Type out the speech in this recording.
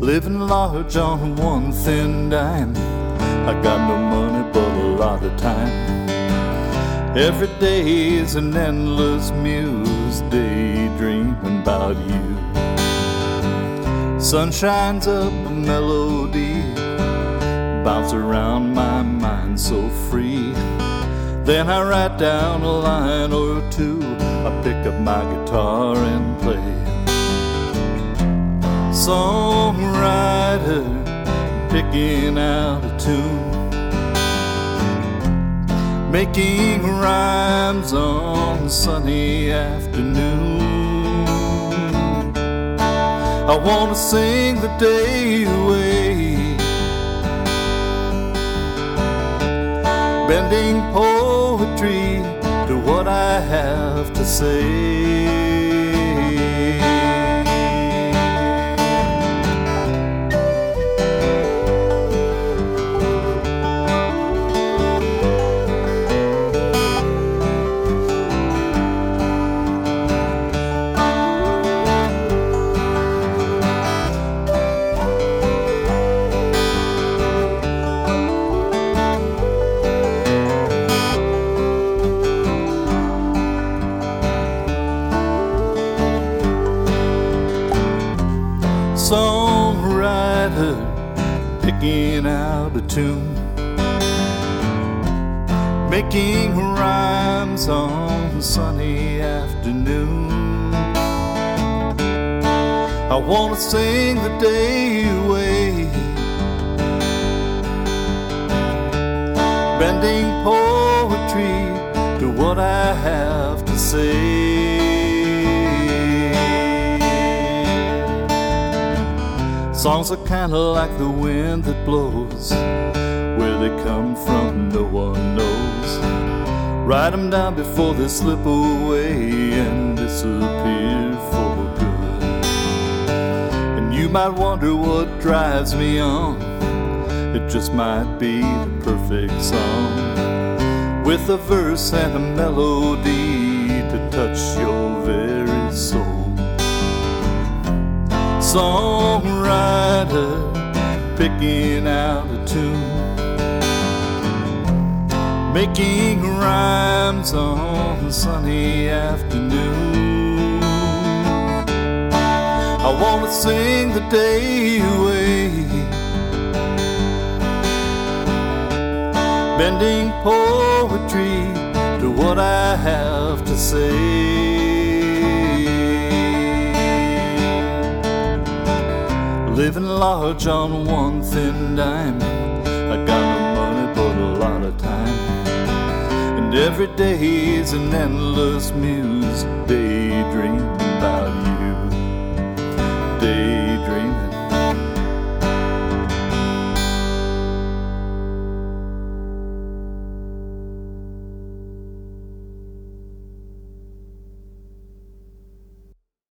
living large on one thin dime. I got no money but a lot of time. Every day is an endless muse, daydreaming about you. Sun shines up a melody, bounce around my mind so free. Then I write down a line or two, I pick up my guitar and play. Songwriter, picking out a tune, making rhymes on a sunny afternoon. I wanna sing the day away, bending poetry to what I have to say. Songwriter, picking out a tune, making rhymes on a sunny afternoon. I wanna sing the day away, bending poetry to what I have to say. Songs are kinda like the wind that blows, where they come from no one knows. Write them down before they slip away and disappear for good. And you might wonder what drives me on, it just might be the perfect song, with a verse and a melody to touch your very soul. Songwriter, picking out a tune, making rhymes on a sunny afternoon. I wanna sing the day away, bending poetry to what I have to say. Living large on one thin dime, I got no money but a lot of time. And every day is an endless muse, daydreaming about you, daydreaming